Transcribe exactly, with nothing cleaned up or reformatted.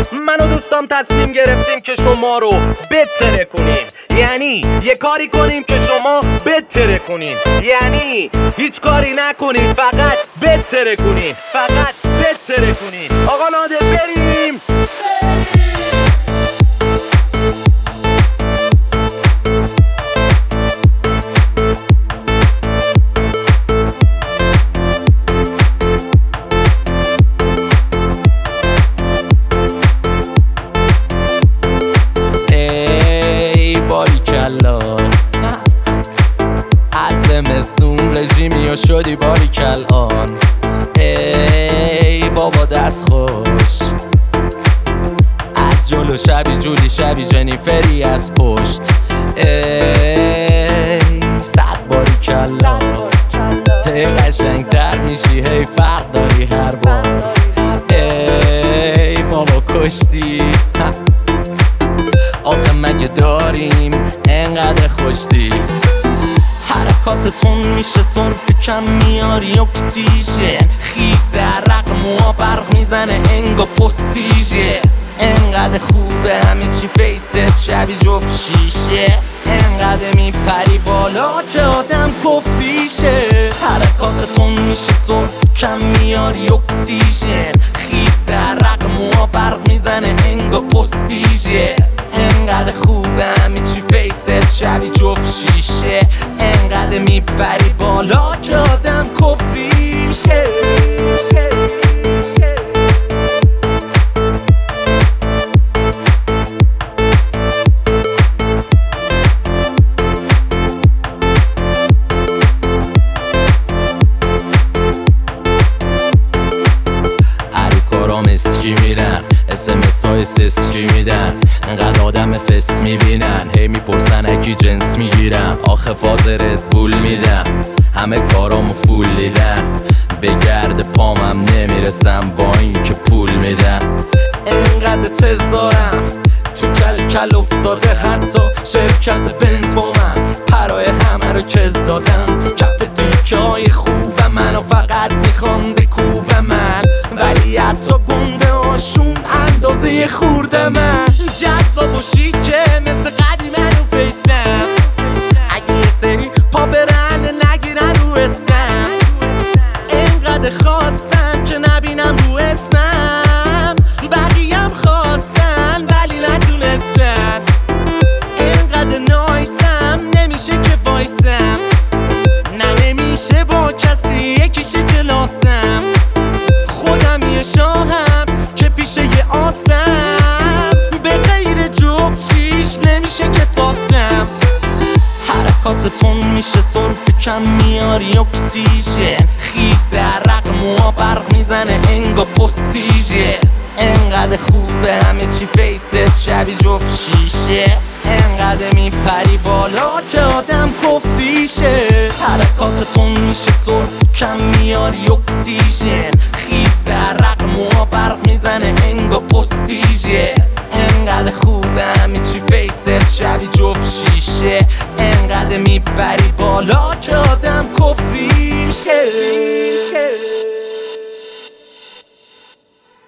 من و دوستام تصمیم گرفتیم که شما رو بتره کنیم. یعنی یه کاری کنیم که شما بتره کنین، یعنی هیچ کاری نکنین، فقط بتره کنین، فقط بتره کنین. آقا نادر بریم. از زمستون رژیمی و شدی باریکل آن. ای بابا دست خوش از جلو شبی جولی شبی جنیفری از پشت. ای صد باریکل هی قشنگ تر میشی هی فرق داری هر بار. ای بابا کشتی آخه مگه داریم انقدر خوشتی؟ حرکاتتون میشه صرف کم میاری اکسیژن، خیس عرق موها برق میزنه انگا پستیژه. انقدر خوبه همه چی فیست شبی جفت شیشه، انقدر میپری بالا که آدم کفیشه. حرکاتتون میشه صرف کم میاری اکسیژن، خیس عرق موها برق میزنه انگا پستیژه. انقدر خوبه همه چی فیست شبی جفت شیشه، انقدر میپری بالا که آدم کفیشه. اسکی میرن اس ام اس های سسکی میدن، انقدر آدم فس میبینن هی میپرسن اکی جنس میگیرم. آخه فاز ردبول میدم همه کارامو فول دیدن، به گرد پامم نمیرسم با این که پول میدم. انقدر تز دارم تو کل کل افتاده حتی شرکت بنز با من، پرای همه رو کز دادم کف دیکه های خوب منو فقط میخوام بکوب من، ولی حتی گنده هاشون اندازه خورده من. جذاب و شیکه مثل قدیمه رو فیسم، اگه یه سری پا برن نگیرن رو اسم. انقدر خواستم که نبینم رو اسمم، بقیم خواستن ولی نتونستن. انقدر نایسم نمیشه که وایسم، نه نمیشه با کسی یکیشه کلاسم. خودم یه شاهم که پیشه یه آسم، به غیر جفت شیش نمیشه که تاسم. حرکاتتون میشه صرف کم میاری اکسیژن، خیس عرق موها برق میزنه انگا پستیژه. انقدر خوبه همه چی فیست شبی جفت شیشه، انقدر میپری بالا که آدم کفیشه. حرکاتتون میشه صرف کم میاری اکسیژن، خیس عرق موها برق میزنه انگا پستیژه. انقدر خوبه همه چی فیست شبی جفت شیشه، انقدر میپری بالا که آدم کفیشه.